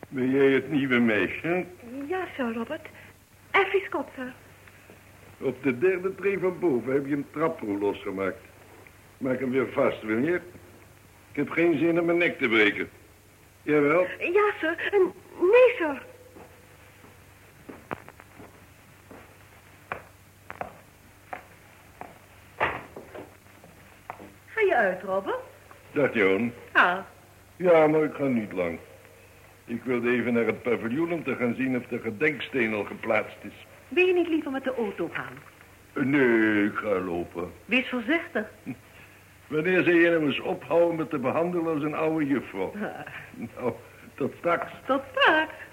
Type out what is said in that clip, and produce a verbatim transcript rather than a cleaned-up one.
Ben jij het nieuwe meisje? Ja, Sir Robert. Effie Scott, sir. Op de derde tree van boven heb je een traproe losgemaakt. Maak hem weer vast, wil je? Ik heb geen zin om mijn nek te breken. Jawel? Ja, sir. En nee, sir. Ga je uit, Robert? Dag, Johan. Ah. Ja, maar ik ga niet lang. Ik wilde even naar het paviljoen om te gaan zien of de gedenksteen al geplaatst is. Wil je niet liever met de auto gaan? Nee, ik ga lopen. Wees voorzichtig. Wanneer zou je hem eens ophouden met te behandelen als een oude juffrouw? Nou, tot straks. Tot straks.